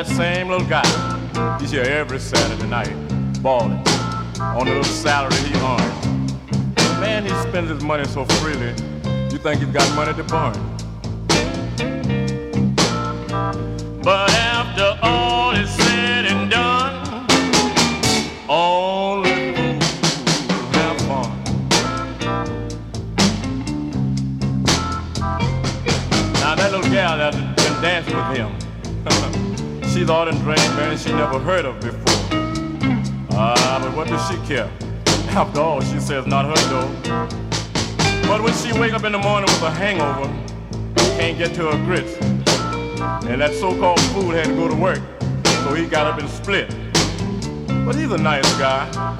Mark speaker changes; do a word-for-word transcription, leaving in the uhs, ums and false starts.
Speaker 1: that same little guy. He's here every Saturday night, balling on the little salary he earns. Man, he spends his money so freely, you think he's got money to burn. But after all is said and done, only fools have fun. Now that little gal that's been dancing with him, she's all in drink, man, she never heard of before. Ah, uh, but what does she care? After all, she says not her dough. But when she wake up in the morning with a hangover, can't get to her grits, and that so-called fool had to go to work, so he got up and split. But he's a nice guy.